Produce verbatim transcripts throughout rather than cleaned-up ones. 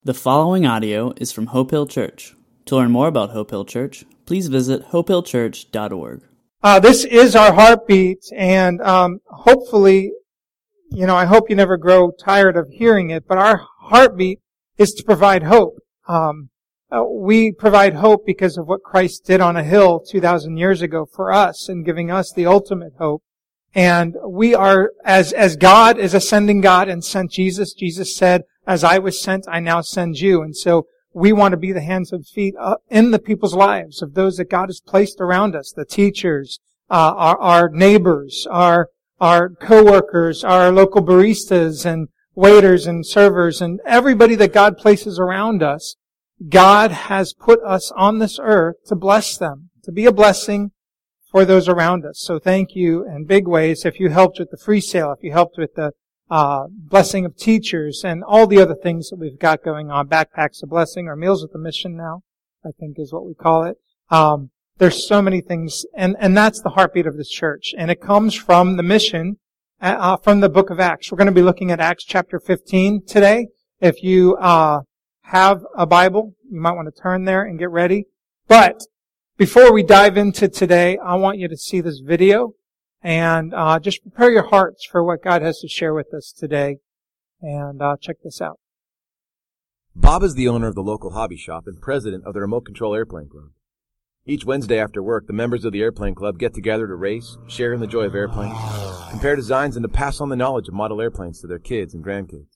The following audio is from Hope Hill Church. To learn more about Hope Hill Church, please visit hope hill church dot org. Uh, this is our heartbeat, and um, hopefully, you know, I hope you never grow tired of hearing it, but our heartbeat is to provide hope. Um, uh, we provide hope because of what Christ did on a hill two thousand years ago for us and giving us the ultimate hope. And we are, as as God is a sending God and sent Jesus, Jesus said, as I was sent, I now send you. And so we want to be the hands and feet uh, in the people's lives of those that God has placed around us, the teachers, uh, our, our neighbors, our, our co-workers, our local baristas and waiters and servers and everybody that God places around us. God has put us on this earth to bless them, to be a blessing for those around us. So thank you in big ways if you helped with the free sale, if you helped with the uh blessing of teachers and all the other things that we've got going on. Backpacks of Blessing or Meals with the Mission now, I think is what we call it. Um There's so many things, and, and that's the heartbeat of this church. And it comes from the mission, uh, from the book of Acts. We're going to be looking at Acts chapter fifteen today. If you uh have a Bible, you might want to turn there and get ready. But before we dive into today, I want you to see this video and uh just prepare your hearts for what God has to share with us today. And uh check this out. Bob is the owner of the local hobby shop and president of the Remote Control Airplane Club. Each Wednesday after work, the members of the Airplane Club get together to race, share in the joy of airplanes, compare designs, and to pass on the knowledge of model airplanes to their kids and grandkids.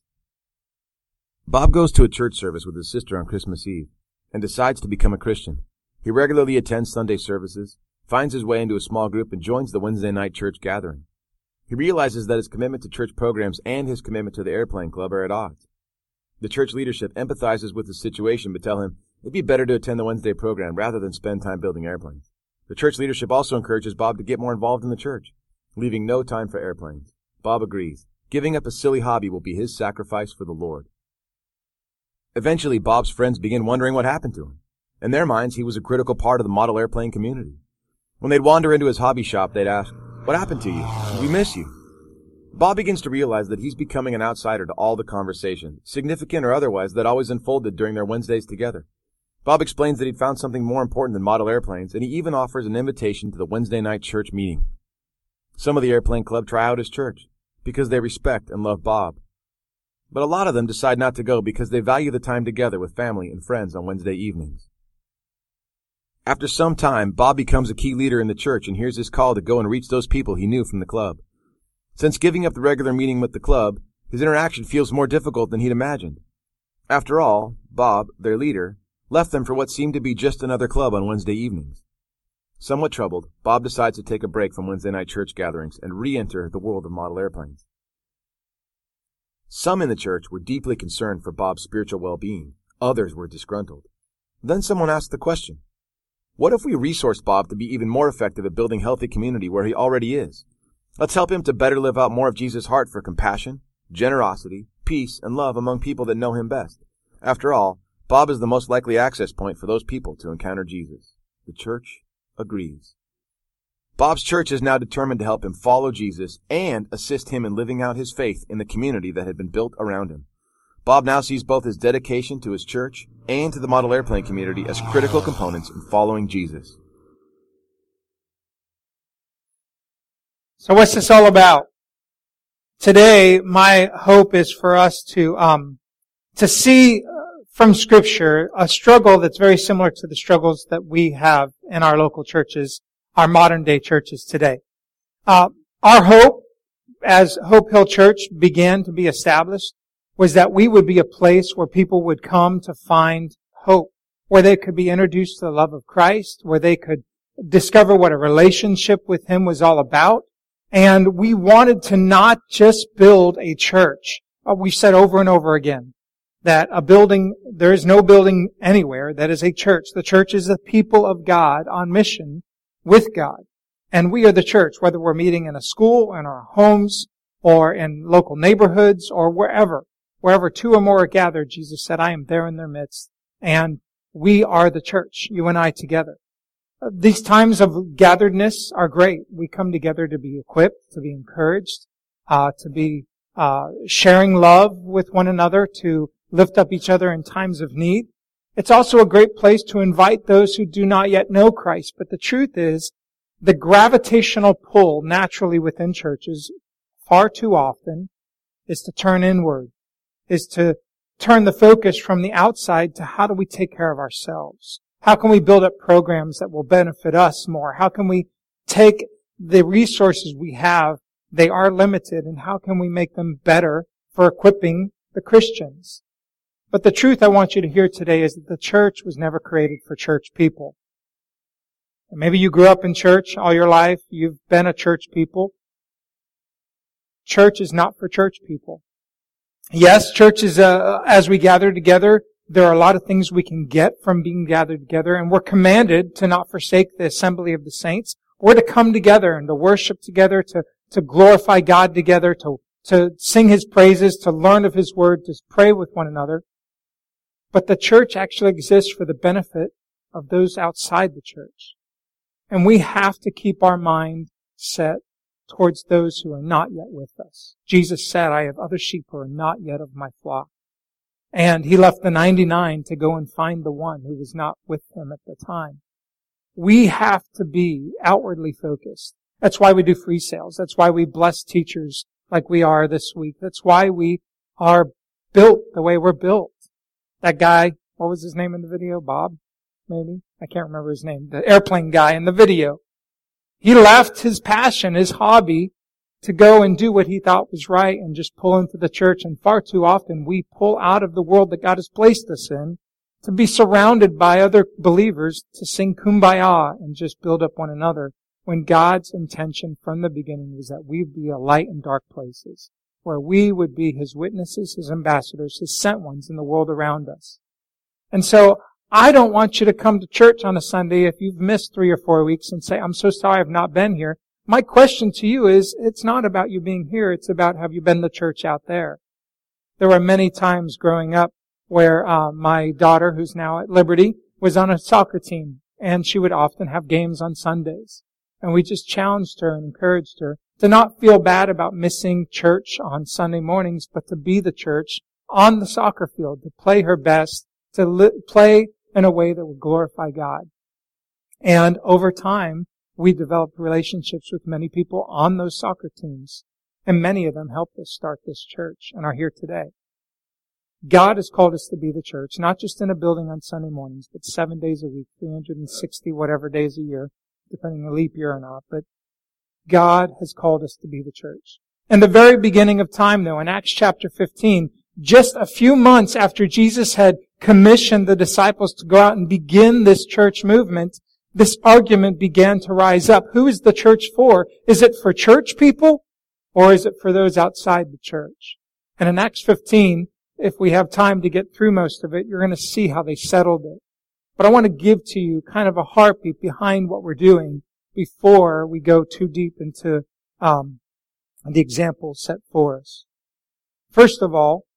Bob goes to a church service with his sister on Christmas Eve and decides to become a Christian. He regularly attends Sunday services, finds his way into a small group, and joins the Wednesday night church gathering. He realizes that his commitment to church programs and his commitment to the Airplane Club are at odds. The church leadership empathizes with his situation but tell him it'd be better to attend the Wednesday program rather than spend time building airplanes. The church leadership also encourages Bob to get more involved in the church, leaving no time for airplanes. Bob agrees. Giving up a silly hobby will be his sacrifice for the Lord. Eventually, Bob's friends begin wondering what happened to him. In their minds, he was a critical part of the model airplane community. When they'd wander into his hobby shop, they'd ask, "What happened to you? We miss you." Bob begins to realize that he's becoming an outsider to all the conversation, significant or otherwise, that always unfolded during their Wednesdays together. Bob explains that he'd found something more important than model airplanes, and he even offers an invitation to the Wednesday night church meeting. Some of the Airplane Club try out his church because they respect and love Bob. But a lot of them decide not to go because they value the time together with family and friends on Wednesday evenings. After some time, Bob becomes a key leader in the church and hears his call to go and reach those people he knew from the club. Since giving up the regular meeting with the club, his interaction feels more difficult than he'd imagined. After all, Bob, their leader, left them for what seemed to be just another club on Wednesday evenings. Somewhat troubled, Bob decides to take a break from Wednesday night church gatherings and re-enter the world of model airplanes. Some in the church were deeply concerned for Bob's spiritual well-being. Others were disgruntled. Then someone asked the question, what if we resource Bob to be even more effective at building healthy community where he already is? Let's help him to better live out more of Jesus' heart for compassion, generosity, peace, and love among people that know him best. After all, Bob is the most likely access point for those people to encounter Jesus. The church agrees. Bob's church is now determined to help him follow Jesus and assist him in living out his faith in the community that had been built around him. Bob now sees both his dedication to his church and to the model airplane community as critical components in following Jesus. So what's this all about? Today, my hope is for us to um to see from Scripture a struggle that's very similar to the struggles that we have in our local churches, our modern day churches today. Uh, our hope, as Hope Hill Church began to be established, was that we would be a place where people would come to find hope, where they could be introduced to the love of Christ, where they could discover what a relationship with Him was all about. And we wanted to not just build a church. Uh, we've said over and over again that a building, there is no building anywhere that is a church. The church is the people of God on mission with God. And we are the church, whether we're meeting in a school, in our homes, or in local neighborhoods, or wherever. Wherever two or more are gathered, Jesus said, I am there in their midst. And we are the church, you and I together. These times of gatheredness are great. We come together to be equipped, to be encouraged, uh, to be uh sharing love with one another, to lift up each other in times of need. It's also a great place to invite those who do not yet know Christ. But the truth is, the gravitational pull naturally within churches far too often is to turn inward, is to turn the focus from the outside to how do we take care of ourselves? How can we build up programs that will benefit us more? How can we take the resources we have, they are limited, and how can we make them better for equipping the Christians? But the truth I want you to hear today is that the church was never created for church people. And maybe you grew up in church all your life. You've been a church people. Church is not for church people. Yes, church is, uh, as we gather together, there are a lot of things we can get from being gathered together, and we're commanded to not forsake the assembly of the saints. We're to come together and to worship together, to, to glorify God together, to, to sing His praises, to learn of His Word, to pray with one another. But the church actually exists for the benefit of those outside the church. And we have to keep our mind set towards those who are not yet with us. Jesus said, I have other sheep who are not yet of my flock. And He left the ninety-nine to go and find the one who was not with Him at the time. We have to be outwardly focused. That's why we do free sales. That's why we bless teachers like we are this week. That's why we are built the way we're built. That guy, what was his name in the video? Bob? Maybe? I can't remember his name. The airplane guy in the video. He left his passion, his hobby, to go and do what he thought was right and just pull into the church. And far too often we pull out of the world that God has placed us in to be surrounded by other believers, to sing Kumbaya and just build up one another, when God's intention from the beginning was that we be a light in dark places, where we would be His witnesses, His ambassadors, His sent ones in the world around us. And so, I don't want you to come to church on a Sunday if you've missed three or four weeks and say, I'm so sorry I've not been here. My question to you is, it's not about you being here, it's about have you been to church out there? There were many times growing up where uh, my daughter, who's now at Liberty, was on a soccer team, and she would often have games on Sundays. And we just challenged her and encouraged her to not feel bad about missing church on Sunday mornings, but to be the church on the soccer field, to play her best, to li- play in a way that would glorify God. And over time, we developed relationships with many people on those soccer teams. And many of them helped us start this church and are here today. God has called us to be the church, not just in a building on Sunday mornings, but seven days a week, three hundred sixty whatever days a year, depending on leap year or not. But God has called us to be the church. In the very beginning of time, though, in Acts chapter fifteen, just a few months after Jesus had commissioned the disciples to go out and begin this church movement, this argument began to rise up. Who is the church for? Is it for church people, or is it for those outside the church? And in Acts fifteen, if we have time to get through most of it, you're going to see how they settled it. But I want to give to you kind of a heartbeat behind what we're doing before we go too deep into um, the examples set for us. First of all,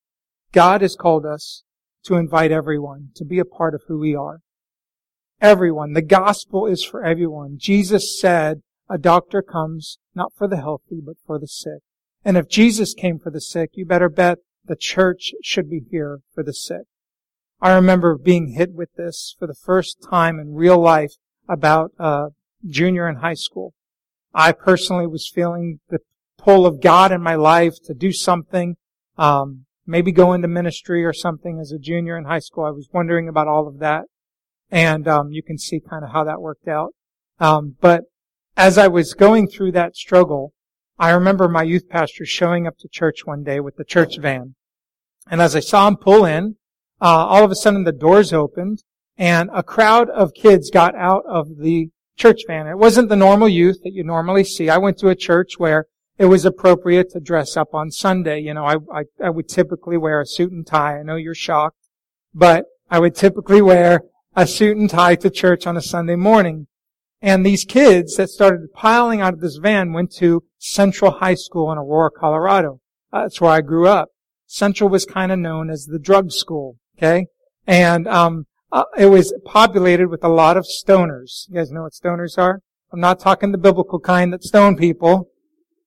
God has called us to invite everyone to be a part of who we are. Everyone. The gospel is for everyone. Jesus said, a doctor comes not for the healthy, but for the sick. And if Jesus came for the sick, you better bet the church should be here for the sick. I remember being hit with this for the first time in real life about uh junior in high school. I personally was feeling the pull of God in my life to do something, um, maybe go into ministry or something as a junior in high school. I was wondering about all of that. And um you can see kind of how that worked out. Um, but as I was going through that struggle, I remember my youth pastor showing up to church one day with the church van. And as I saw him pull in, uh, all of a sudden the doors opened and a crowd of kids got out of the church van. It wasn't the normal youth that you normally see. I went to a church where it was appropriate to dress up on Sunday. You know, I, I, I would typically wear a suit and tie. I know you're shocked, but I would typically wear a suit and tie to church on a Sunday morning. And these kids that started piling out of this van went to Central High School in Aurora, Colorado. Uh, that's where I grew up. Central was kind of known as the drug school, okay? And um uh, it was populated with a lot of stoners. You guys know what stoners are? I'm not talking the biblical kind that stone people.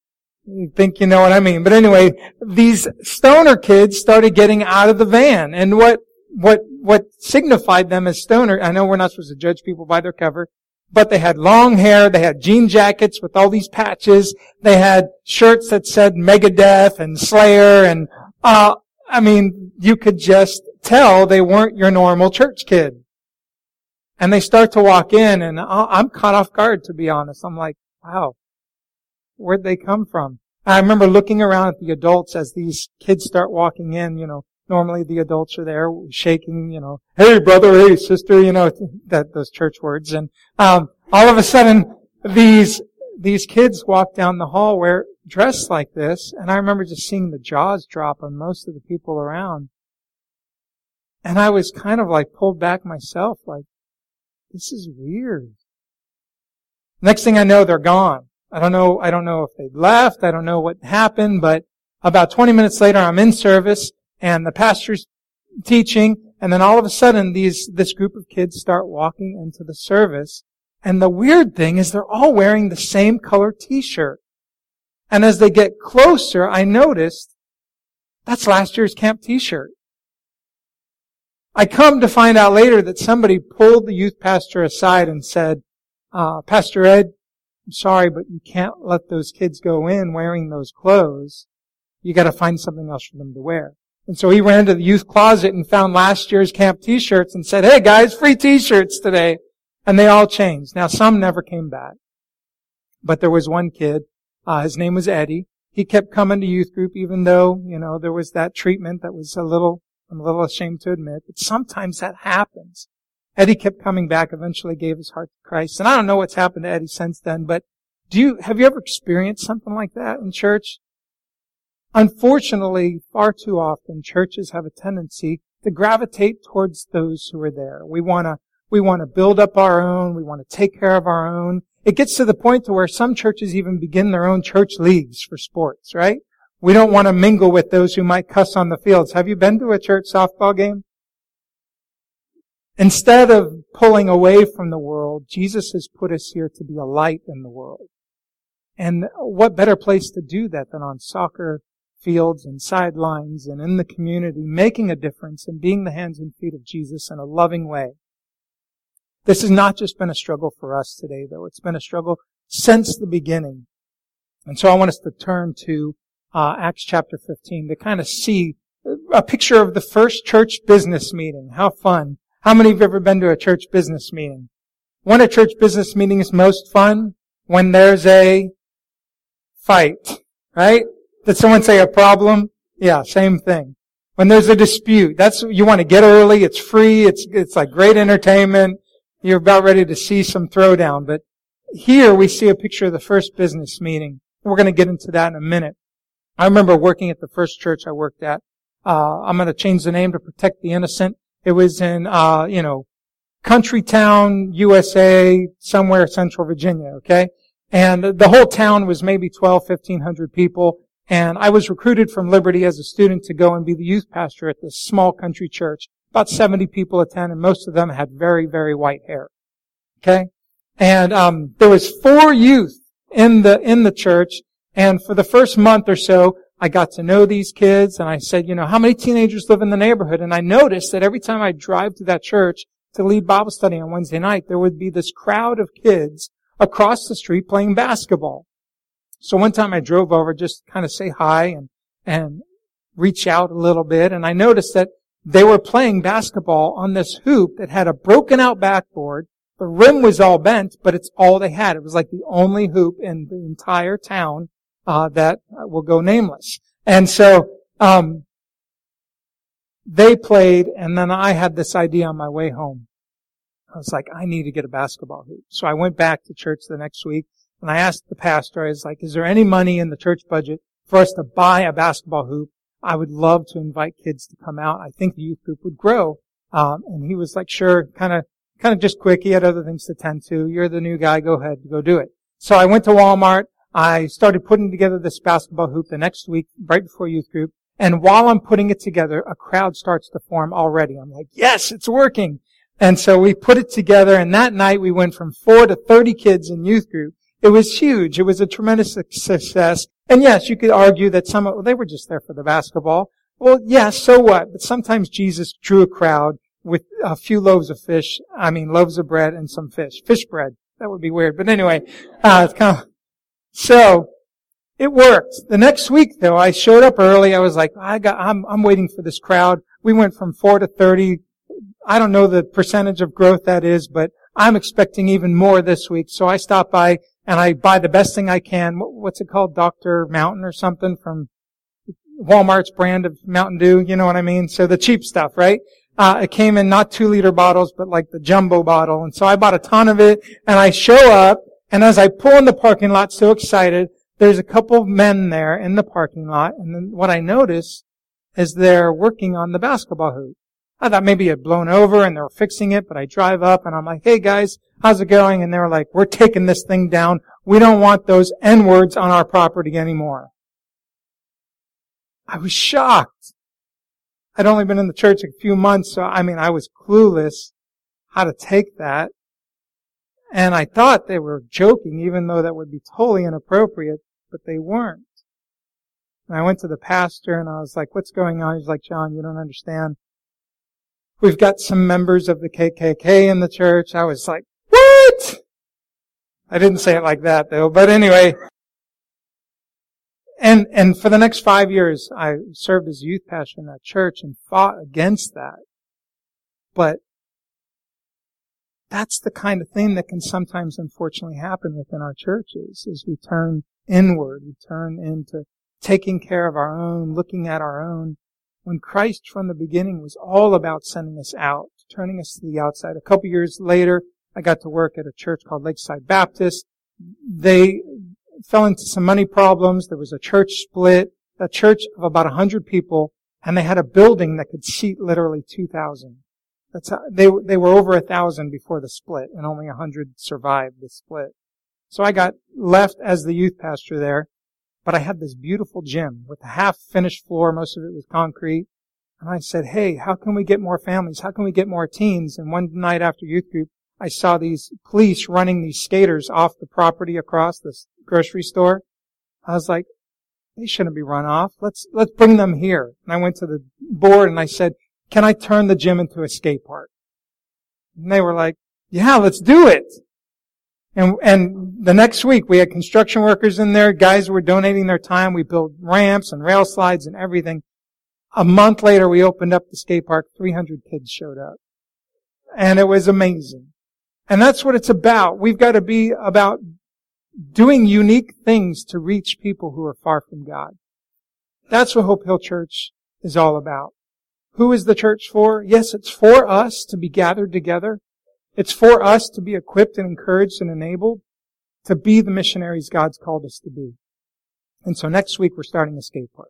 You think you know what I mean. But anyway, these stoner kids started getting out of the van. And what, what, what signified them as stoner, I know we're not supposed to judge people by their cover, but they had long hair, they had jean jackets with all these patches, they had shirts that said Megadeth and Slayer, and, uh, I mean, you could just tell they weren't your normal church kid. And they start to walk in, and I'm caught off guard, to be honest. I'm like, wow, where'd they come from? I remember looking around at the adults as these kids start walking in, you know, normally the adults are there shaking, you know, hey brother, hey sister, you know, that, those church words. And, um, all of a sudden, these, these kids walk down the hall where, dressed like this, and I remember just seeing the jaws drop on most of the people around. And I was kind of like pulled back myself, like, this is weird. Next thing I know, they're gone. I don't know, I don't know if they left, I don't know what happened, but about twenty minutes later, I'm in service, and the pastor's teaching, and then all of a sudden, these, this group of kids start walking into the service, and the weird thing is they're all wearing the same color t-shirt. And as they get closer, I noticed that's last year's camp t-shirt. I come to find out later that somebody pulled the youth pastor aside and said, uh, Pastor Ed, I'm sorry, but you can't let those kids go in wearing those clothes. You gotta find something else for them to wear. And so he ran to the youth closet and found last year's camp t-shirts and said, hey guys, free t-shirts today. And they all changed. Now some never came back. But there was one kid, uh, his name was Eddie. He kept coming to youth group even though, you know, there was that treatment that was a little, I'm a little ashamed to admit, but sometimes that happens. Eddie kept coming back, eventually gave his heart to Christ. And I don't know what's happened to Eddie since then, but do you, have you ever experienced something like that in church? Unfortunately, far too often, churches have a tendency to gravitate towards those who are there. We want to, we want to build up our own. We want to take care of our own. It gets to the point to where some churches even begin their own church leagues for sports, right? We don't want to mingle with those who might cuss on the fields. Have you been to a church softball game? Instead of pulling away from the world, Jesus has put us here to be a light in the world. And what better place to do that than on soccer fields and sidelines and in the community, making a difference and being the hands and feet of Jesus in a loving way. This has not just been a struggle for us today, though. It's been a struggle since the beginning. And so I want us to turn to uh, Acts chapter fifteen to kind of see a picture of the first church business meeting. How fun. How many have ever been to a church business meeting? When a church business meeting is most fun? When there's a fight, right? Did someone say a problem? Yeah, same thing. When there's a dispute, that's, you want to get early, it's free, it's, it's like great entertainment, you're about ready to see some throwdown. But here we see a picture of the first business meeting. We're going to get into that in a minute. I remember working at the first church I worked at. Uh, I'm going to change the name to protect the innocent. It was in, uh, you know, country town, U S A, somewhere central Virginia, okay? And the whole town was maybe twelve, fifteen hundred people. And I was recruited from Liberty as a student to go and be the youth pastor at this small country church. About seventy people attend, and most of them had very, very white hair. Okay? And, um, there was four youth in the, in the church. And for the first month or so, I got to know these kids, and I said, you know, how many teenagers live in the neighborhood? And I noticed that every time I drive to that church to lead Bible study on Wednesday night, there would be this crowd of kids across the street playing basketball. So one time I drove over just to kind of say hi and, and reach out a little bit, and I noticed that they were playing basketball on this hoop that had a broken out backboard. The rim was all bent, but it's all they had. It was like the only hoop in the entire town Uh, that will go nameless. And so, um, they played, and then I had this idea on my way home. I was like, I need to get a basketball hoop. So I went back to church the next week, and I asked the pastor, I was like, is there any money in the church budget for us to buy a basketball hoop? I would love to invite kids to come out. I think the youth group would grow. Um, and he was like, sure, kind of, kind of just quick. He had other things to tend to. You're the new guy. Go ahead, go do it. So I went to Walmart. I started putting together this basketball hoop the next week, right before youth group. And while I'm putting it together, a crowd starts to form already. I'm like, yes, it's working. And so we put it together, and that night we went from four to thirty kids in youth group. It was huge. It was a tremendous success. And yes, you could argue that some, well, they were just there for the basketball. Well, yeah, so what? But sometimes Jesus drew a crowd with a few loaves of fish, I mean loaves of bread and some fish. Fish bread. That would be weird. But anyway, uh, it's kind of, so, it worked. The next week though, I showed up early. I was like, I got, I'm, I'm waiting for this crowd. We went from four to thirty. I don't know the percentage of growth that is, but I'm expecting even more this week. So I stop by and I buy the best thing I can. What's it called? Doctor Mountain or something from Walmart's brand of Mountain Dew. You know what I mean? So the cheap stuff, right? Uh, it came in not two liter bottles, but like the jumbo bottle. And so I bought a ton of it and I show up, and as I pull in the parking lot, so excited, there's a couple of men there in the parking lot. And then what I notice is they're working on the basketball hoop. I thought maybe it had blown over and they were fixing it, but I drive up and I'm like, hey guys, how's it going? And they were like, we're taking this thing down. We don't want those N-words on our property anymore. I was shocked. I'd only been in the church a few months, so I mean, I was clueless how to take that. And I thought they were joking, even though that would be totally inappropriate, but they weren't. And I went to the pastor and I was like, what's going on? He's like, John, you don't understand. We've got some members of the K K K in the church. I was like, what? I didn't say it like that though, but anyway. And, and for the next five years, I served as youth pastor in that church and fought against that. But that's the kind of thing that can sometimes unfortunately happen within our churches, is we turn inward, we turn into taking care of our own, looking at our own, when Christ from the beginning was all about sending us out, turning us to the outside. A couple years later, I got to work at a church called Lakeside Baptist. They fell into some money problems. There was a church split, a church of about a hundred people, and they had a building that could seat literally two thousand. That's how, they they were over a thousand before the split, and only a hundred survived the split. So I got left as the youth pastor there, but I had this beautiful gym with a half-finished floor. Most of it was concrete. And I said, hey, how can we get more families? How can we get more teens? And one night after youth group, I saw these police running these skaters off the property across this grocery store. I was like, they shouldn't be run off. Let's, let's bring them here. And I went to the board and I said, can I turn the gym into a skate park? And they were like, yeah, let's do it. And, and the next week we had construction workers in there. Guys were donating their time. We built ramps and rail slides and everything. A month later we opened up the skate park. three hundred kids showed up. And it was amazing. And that's what it's about. We've got to be about doing unique things to reach people who are far from God. That's what Hope Hill Church is all about. Who is the church for? Yes, it's for us to be gathered together. It's for us to be equipped and encouraged and enabled to be the missionaries God's called us to be. And so next week we're starting a skate park.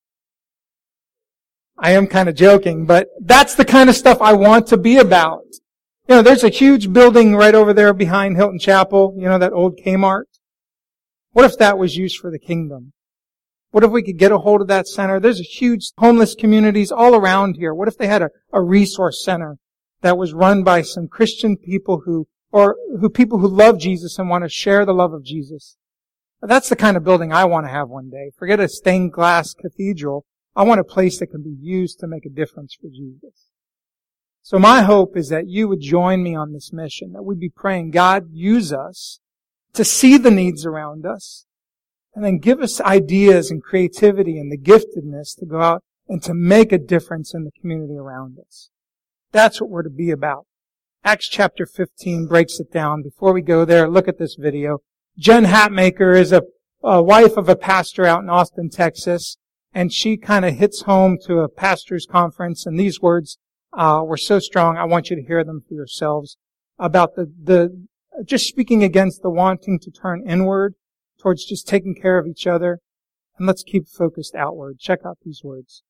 I am kind of joking, but that's the kind of stuff I want to be about. You know, there's a huge building right over there behind Hilton Chapel, you know, that old Kmart. What if that was used for the kingdom? What if we could get a hold of that center? There's a huge homeless communities all around here. What if they had a, a resource center that was run by some Christian people who, or who people who love Jesus and want to share the love of Jesus? That's the kind of building I want to have one day. Forget a stained glass cathedral. I want a place that can be used to make a difference for Jesus. So my hope is that you would join me on this mission, that we'd be praying, God, use us to see the needs around us, and then give us ideas and creativity and the giftedness to go out and to make a difference in the community around us. That's what we're to be about. Acts chapter fifteen breaks it down. Before we go there, look at this video. Jen Hatmaker is a, a wife of a pastor out in Austin, Texas, and she kind of hits home to a pastor's conference, and these words uh, were so strong, I want you to hear them for yourselves, about the, the just speaking against the wanting to turn inward towards just taking care of each other, and let's keep focused outward. Check out these words.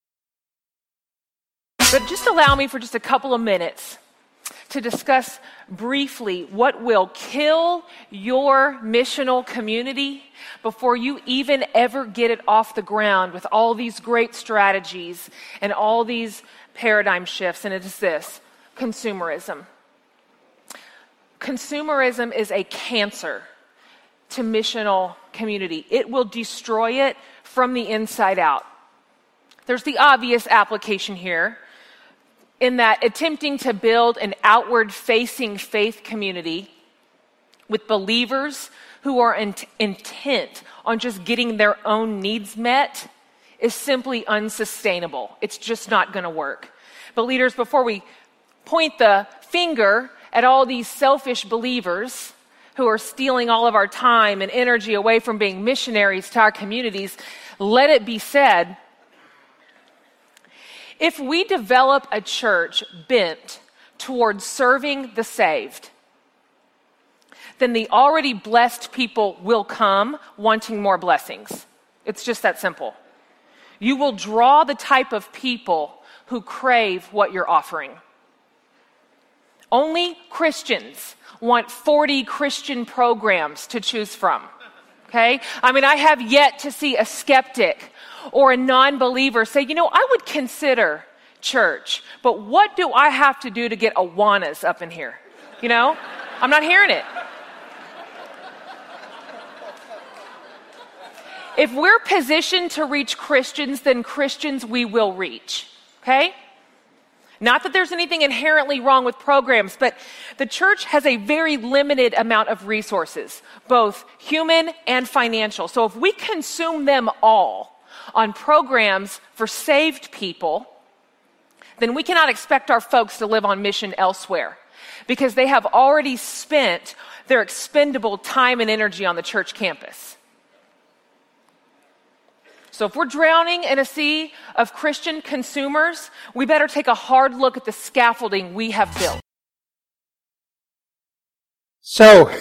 But just allow me for just a couple of minutes to discuss briefly what will kill your missional community before you even ever get it off the ground with all these great strategies and all these paradigm shifts. And it is this: consumerism. Consumerism is a cancer to missional community. It will destroy it from the inside out. There's the obvious application here in that attempting to build an outward-facing faith community with believers who are int- intent on just getting their own needs met is simply unsustainable. It's just not going to work. But leaders, before we point the finger at all these selfish believers who are stealing all of our time and energy away from being missionaries to our communities, let it be said, if we develop a church bent towards serving the saved, then the already blessed people will come wanting more blessings. It's just that simple. You will draw the type of people who crave what you're offering. Only Christians want forty Christian programs to choose from. Okay? I mean, I have yet to see a skeptic or a non-believer say, you know, I would consider church, but what do I have to do to get Awanas up in here? You know? I'm not hearing it. If we're positioned to reach Christians, then Christians we will reach. Okay? Not that there's anything inherently wrong with programs, but the church has a very limited amount of resources, both human and financial. So if we consume them all on programs for saved people, then we cannot expect our folks to live on mission elsewhere because they have already spent their expendable time and energy on the church campus. So if we're drowning in a sea of Christian consumers, we better take a hard look at the scaffolding we have built. So,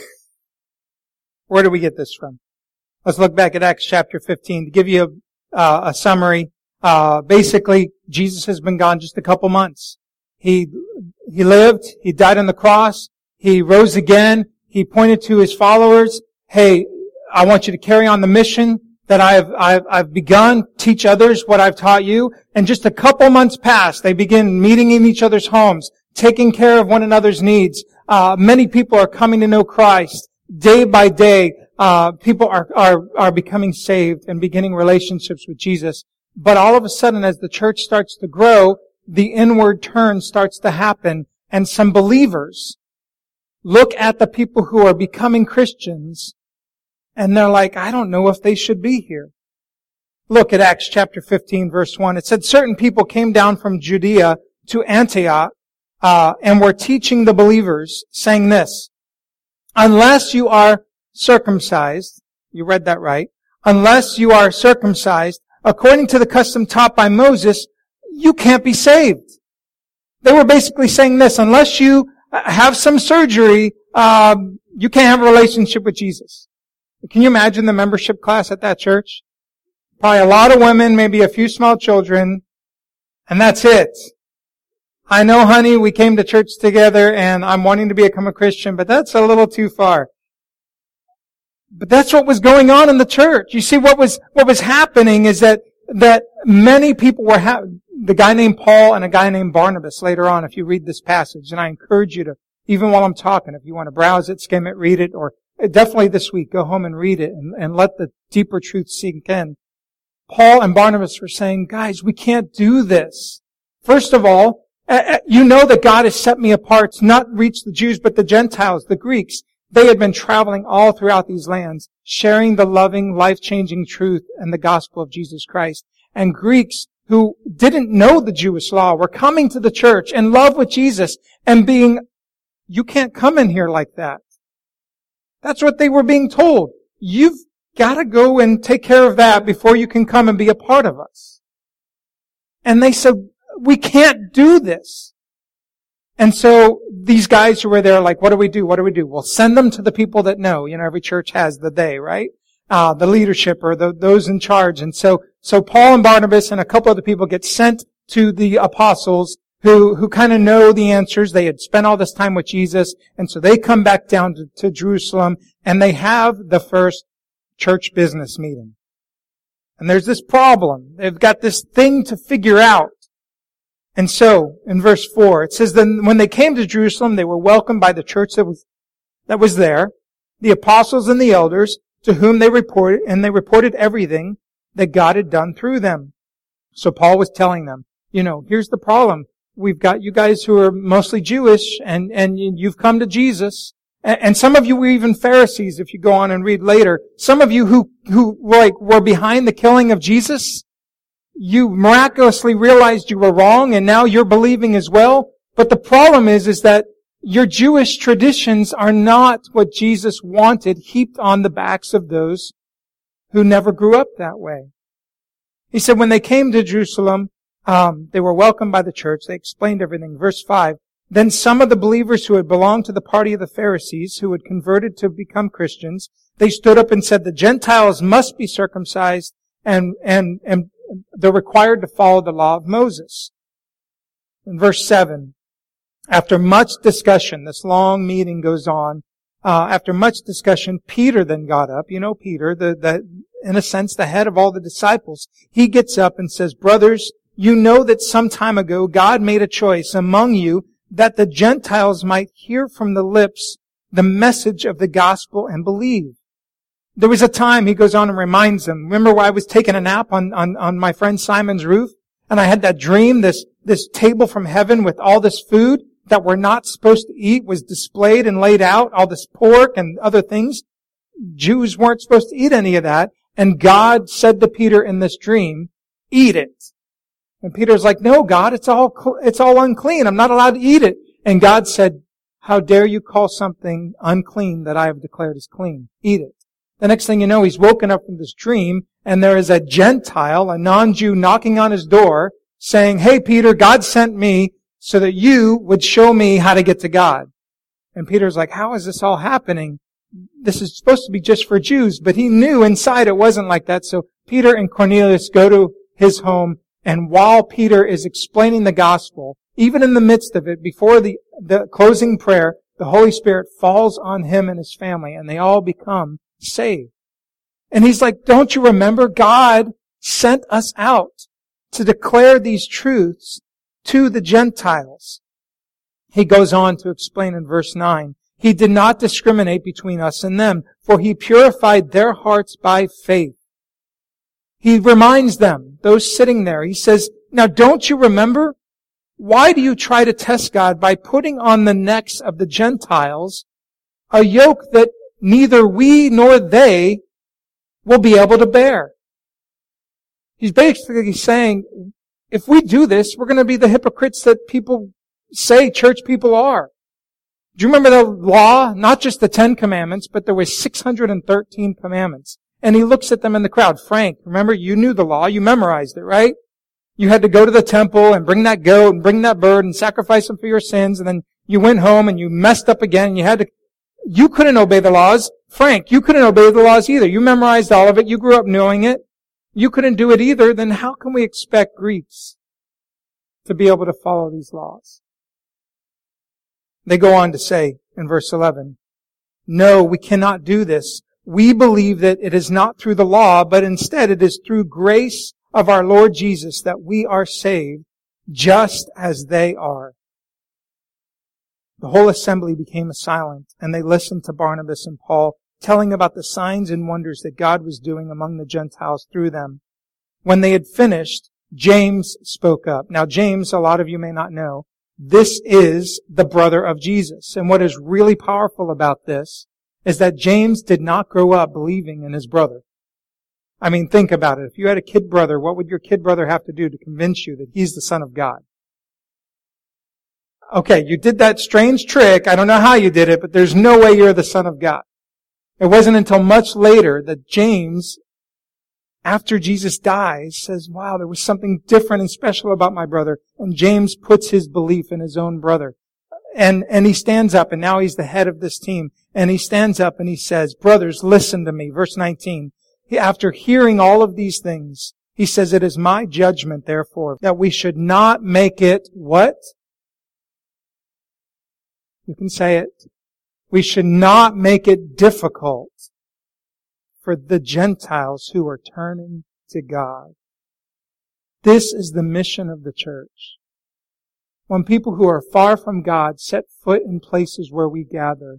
where do we get this from? Let's look back at Acts chapter fifteen to give you a, uh, a summary. Uh, basically, Jesus has been gone just a couple months. He, he lived, he died on the cross, he rose again, he pointed to his followers, hey, I want you to carry on the mission that I've, I've, I've begun, teach others what I've taught you. And just a couple months pass, they begin meeting in each other's homes, taking care of one another's needs. Uh, many people are coming to know Christ. Day by day, uh, people are, are, are becoming saved and beginning relationships with Jesus. But all of a sudden, as the church starts to grow, the inward turn starts to happen, and some believers look at the people who are becoming Christians and they're like, I don't know if they should be here. Look at Acts chapter fifteen, verse one. It said, certain people came down from Judea to Antioch, uh, and were teaching the believers, saying this, unless you are circumcised, you read that right, unless you are circumcised, according to the custom taught by Moses, you can't be saved. They were basically saying this, unless you have some surgery, um, you can't have a relationship with Jesus. Can you imagine the membership class at that church? Probably a lot of women, maybe a few small children, and that's it. I know, honey, we came to church together and I'm wanting to become a Christian, but that's a little too far. But that's what was going on in the church. You see, what was, what was happening is that, that many people were, ha- the guy named Paul and a guy named Barnabas later on, if you read this passage, and I encourage you to, even while I'm talking, if you want to browse it, skim it, read it, or definitely this week, go home and read it and, and let the deeper truth sink in. Paul and Barnabas were saying, guys, we can't do this. First of all, you know that God has set me apart to not reach the Jews, but the Gentiles, the Greeks. They had been traveling all throughout these lands, sharing the loving, life-changing truth and the gospel of Jesus Christ. And Greeks who didn't know the Jewish law were coming to the church in love with Jesus and being, you can't come in here like that. That's what they were being told. You've got to go and take care of that before you can come and be a part of us. And they said, we can't do this. And so these guys who were there like, what do we do? What do we do? Well, send them to the people that know. You know, every church has the they, right? Uh, the leadership or the, those in charge. And so, so Paul and Barnabas and a couple other people get sent to the apostles who, who kind of know the answers. They had spent all this time with Jesus. And so they come back down to, to Jerusalem and they have the first church business meeting. And there's this problem. They've got this thing to figure out. And so, in verse four, it says, then when they came to Jerusalem, they were welcomed by the church that was, that was there. the apostles and the elders, to whom they reported, and they reported everything that God had done through them. So Paul was telling them, you know, here's the problem. We've got you guys who are mostly Jewish, and, and you've come to Jesus. And, and some of you were even Pharisees, if you go on and read later. Some of you who, who like, were behind the killing of Jesus, you miraculously realized you were wrong, and now you're believing as well. But the problem is, is that your Jewish traditions are not what Jesus wanted heaped on the backs of those who never grew up that way. He said when they came to Jerusalem, um, they were welcomed by the church. They explained everything. Verse five, then some of the believers who had belonged to the party of the Pharisees, who had converted to become Christians, they stood up and said the Gentiles must be circumcised and, and, and they're required to follow the law of Moses. In verse seven, after much discussion, this long meeting goes on. Uh, after much discussion, Peter then got up. You know Peter, the, the, in a sense, the head of all the disciples. He gets up and says, brothers, you know that some time ago God made a choice among you that the Gentiles might hear from the lips the message of the gospel and believe. There was a time, he goes on and reminds them, remember where I was taking a nap on, on, on my friend Simon's roof? And I had that dream, this, this table from heaven with all this food that we're not supposed to eat was displayed and laid out, all this pork and other things. Jews weren't supposed to eat any of that. And God said to Peter in this dream, eat it. And Peter's like, no, God, it's all, it's all unclean. I'm not allowed to eat it. And God said, how dare you call something unclean that I have declared as clean? Eat it. The next thing you know, he's woken up from this dream, and there is a Gentile, a non-Jew, knocking on his door saying, hey, Peter, God sent me so that you would show me how to get to God. And Peter's like, how is this all happening? This is supposed to be just for Jews. But he knew inside it wasn't like that. So Peter and Cornelius go to his home, and while Peter is explaining the gospel, even in the midst of it, before the, the closing prayer, the Holy Spirit falls on him and his family, and they all become saved. And he's like, don't you remember? God sent us out to declare these truths to the Gentiles. He goes on to explain in verse nine, he did not discriminate between us and them, for he purified their hearts by faith. He reminds them, those sitting there, he says, now don't you remember? Why do you try to test God by putting on the necks of the Gentiles a yoke that neither we nor they will be able to bear? He's basically saying, if we do this, we're going to be the hypocrites that people say church people are. Do you remember the law? Not just the Ten Commandments, but there were six hundred thirteen commandments. And he looks at them in the crowd. Frank, remember, you knew the law. You memorized it, right? You had to go to the temple and bring that goat and bring that bird and sacrifice them for your sins. And then you went home and you messed up again. And you had to, you couldn't obey the laws. Frank, you couldn't obey the laws either. You memorized all of it. You grew up knowing it. You couldn't do it either. Then how can we expect Greeks to be able to follow these laws? They go on to say in verse eleven, no, we cannot do this. We believe that it is not through the law, but instead it is through grace of our Lord Jesus that we are saved, just as they are. The whole assembly became silent, and they listened to Barnabas and Paul, telling about the signs and wonders that God was doing among the Gentiles through them. When they had finished, James spoke up. Now, James, a lot of you may not know, this is the brother of Jesus. And what is really powerful about this is that James did not grow up believing in his brother. I mean, think about it. If you had a kid brother, what would your kid brother have to do to convince you that he's the Son of God? Okay, you did that strange trick. I don't know how you did it, but there's no way you're the Son of God. It wasn't until much later that James, after Jesus dies, says, wow, there was something different and special about my brother. And James puts his belief in his own brother. And, and he stands up, and now he's the head of this team. And he stands up and he says, brothers, listen to me. Verse nineteen. He, after hearing all of these things, he says, it is my judgment, therefore, that we should not make it what? You can say it. We should not make it difficult for the Gentiles who are turning to God. This is the mission of the church. When people who are far from God set foot in places where we gather,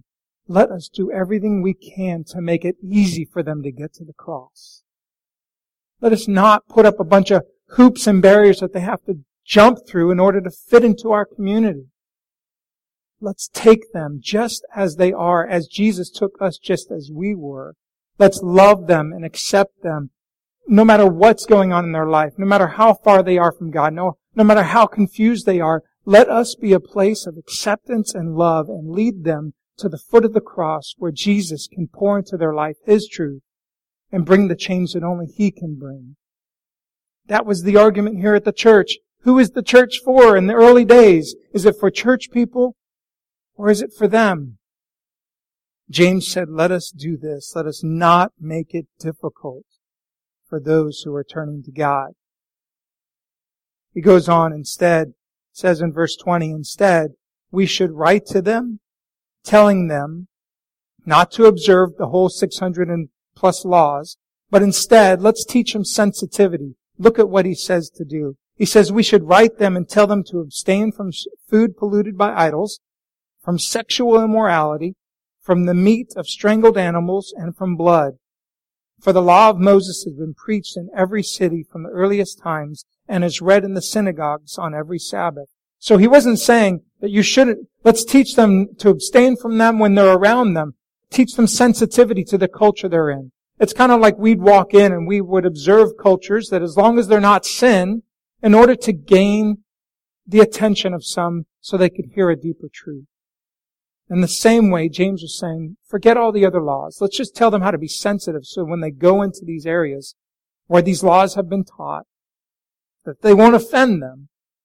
let us do everything we can to make it easy for them to get to the cross. Let us not put up a bunch of hoops and barriers that they have to jump through in order to fit into our community. Let's take them just as they are, as Jesus took us just as we were. Let's love them and accept them, no matter what's going on in their life, no matter how far they are from God, no, no matter how confused they are. Let us be a place of acceptance and love and lead them to the foot of the cross where Jesus can pour into their life His truth and bring the change that only He can bring. That was the argument here at the church. Who is the church for in the early days? Is it for church people or is it for them? James said, let us do this. Let us not make it difficult for those who are turning to God. He goes on instead, says in verse twenty, instead, we should write to them, telling them not to observe the whole six hundred and plus laws, but instead, let's teach them sensitivity. Look at what he says to do. He says we should write them and tell them to abstain from food polluted by idols, from sexual immorality, from the meat of strangled animals, and from blood. For the law of Moses has been preached in every city from the earliest times and is read in the synagogues on every Sabbath. So he wasn't saying that you shouldn't, let's teach them to abstain from them when they're around them. Teach them sensitivity to the culture they're in. It's kind of like we'd walk in and we would observe cultures that as long as they're not sin, in order to gain the attention of some so they could hear a deeper truth. In the same way, James was saying, forget all the other laws. Let's just tell them how to be sensitive so when they go into these areas where these laws have been taught, that they won't offend them.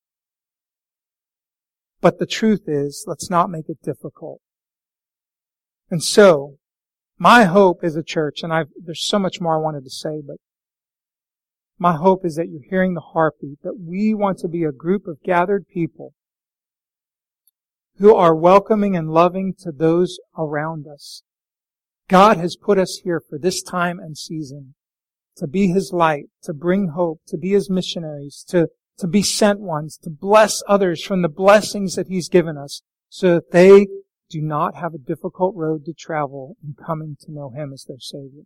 But the truth is, let's not make it difficult. And so, my hope as a church, and I've, there's so much more I wanted to say, but my hope is that you're hearing the heartbeat, that we want to be a group of gathered people who are welcoming and loving to those around us. God has put us here for this time and season to be His light, to bring hope, to be His missionaries, to, to be sent ones, to bless others from the blessings that He's given us so that they do not have a difficult road to travel in coming to know Him as their Savior.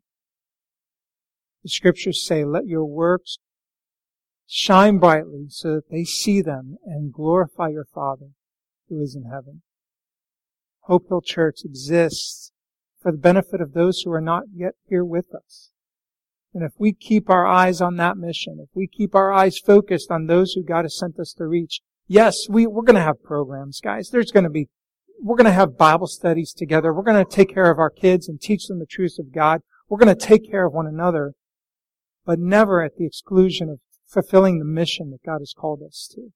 The Scriptures say, let your works shine brightly so that they see them and glorify your Father who is in heaven. Hope Hill Church exists for the benefit of those who are not yet here with us. And if we keep our eyes on that mission, if we keep our eyes focused on those who God has sent us to reach, yes, we, we're going to have programs, guys. There's going to be, we're going to have Bible studies together. We're going to take care of our kids and teach them the truths of God. We're going to take care of one another, but never at the exclusion of fulfilling the mission that God has called us to.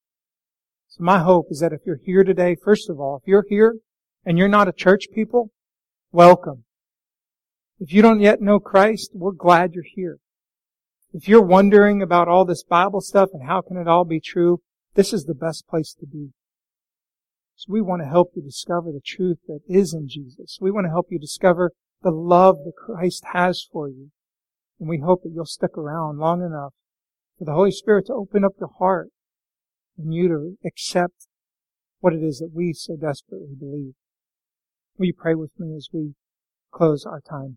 So my hope is that if you're here today, first of all, if you're here and you're not a church people, welcome. If you don't yet know Christ, we're glad you're here. If you're wondering about all this Bible stuff and how can it all be true, this is the best place to be. So we want to help you discover the truth that is in Jesus. We want to help you discover the love that Christ has for you. And we hope that you'll stick around long enough for the Holy Spirit to open up your heart and you to accept what it is that we so desperately believe. Will you pray with me as we close our time?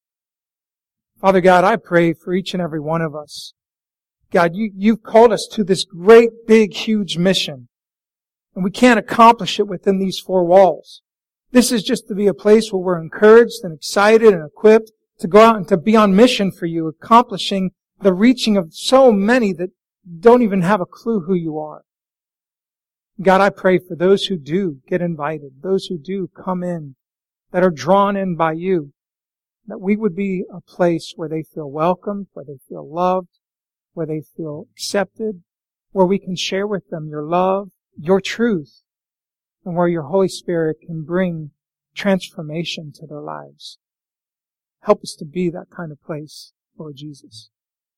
Father God, I pray for each and every one of us. God, you, you've called us to this great, big, huge mission. And we can't accomplish it within these four walls. This is just to be a place where we're encouraged and excited and equipped to go out and to be on mission for you, accomplishing the reaching of so many that don't even have a clue who you are. God, I pray for those who do get invited, those who do come in, that are drawn in by you, that we would be a place where they feel welcomed, where they feel loved, where they feel accepted, where we can share with them your love, your truth, and where your Holy Spirit can bring transformation to their lives. Help us to be that kind of place, Lord Jesus.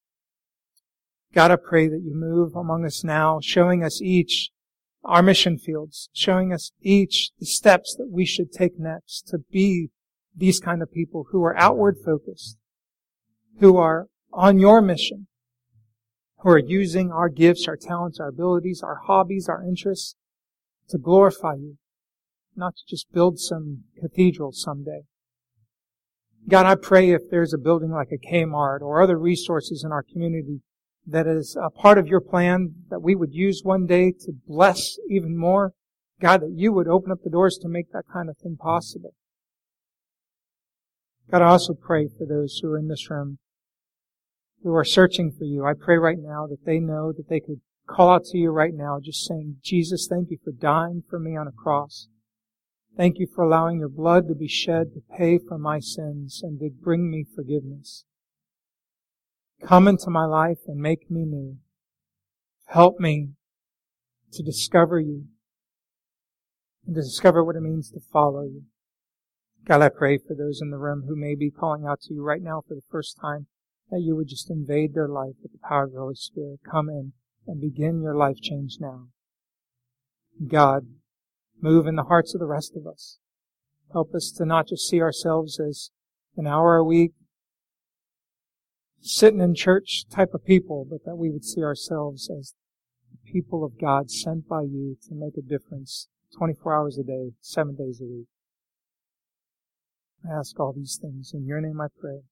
God, I pray that you move among us now, showing us each our mission fields, showing us each the steps that we should take next to be these kind of people who are outward focused, who are on your mission, who are using our gifts, our talents, our abilities, our hobbies, our interests to glorify you. not to just build some cathedral someday. God, I pray if there's a building like a Kmart or other resources in our community that is a part of your plan that we would use one day to bless even more, God, that you would open up the doors to make that kind of thing possible. God, I also pray for those who are in this room who are searching for you. I pray right now that they know that they could call out to you right now just saying, Jesus, thank you for dying for me on a cross. Thank you for allowing your blood to be shed to pay for my sins and to bring me forgiveness. Come into my life and make me new. Help me to discover you and to discover what it means to follow you. God, I pray for those in the room who may be calling out to you right now for the first time, that you would just invade their life with the power of the Holy Spirit. Come in and begin your life change now. God, move in the hearts of the rest of us. Help us to not just see ourselves as an hour a week, sitting in church type of people, but that we would see ourselves as the people of God sent by you to make a difference twenty-four hours a day, seven days a week. I ask all these things in your name I pray.